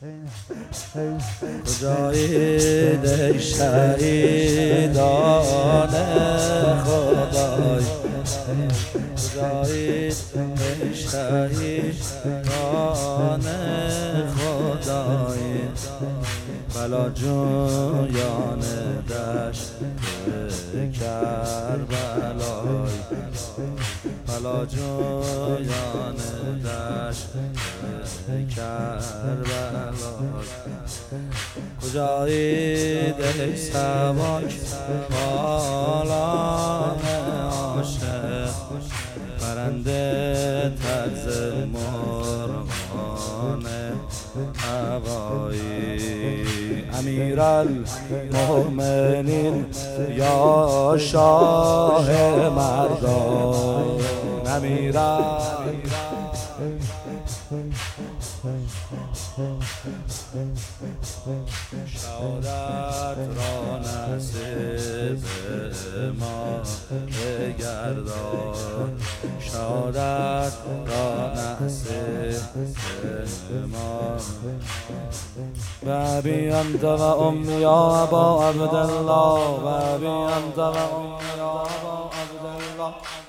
کجایید ای شهیدان خدای، کجایید ای شهیدان خدای، بلا جویان دشت کربلای، بلا جویان دشت کربلای. کجایید ای سبک بالان عاشق، پرنده ترز مرغان هوایی، امیرالمؤمنین یا شاه مردان، شهادت را نصیب ما بگردان، شهادت را نصیب ما. و ابی انت و امی یا ابا عبدالله، و ابی انت و امی یا ابا عبدالله.